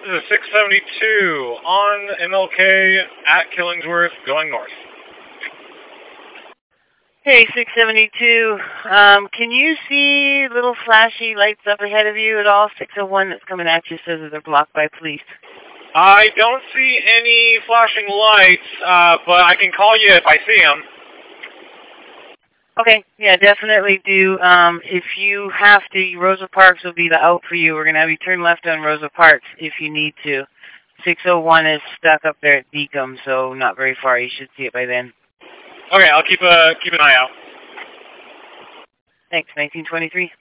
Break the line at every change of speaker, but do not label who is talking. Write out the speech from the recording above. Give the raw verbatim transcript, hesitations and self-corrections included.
This is six seventy-two on M L K at Killingsworth, going north.
Hey, six seventy-two, um, can you see little flashy lights up ahead of you at all? six oh one that's coming at you says that they're blocked by police.
I don't see any flashing lights, uh, but I can call you if I see them.
Okay, yeah, definitely do. Um, if you have to, Rosa Parks will be the out for you. We're going to have you turn left on Rosa Parks if you need to. six oh one is stuck up there at Deacom, so not very far. You should see it by then.
Okay, I'll keep a keep an eye out.
Thanks, nineteen twenty-three.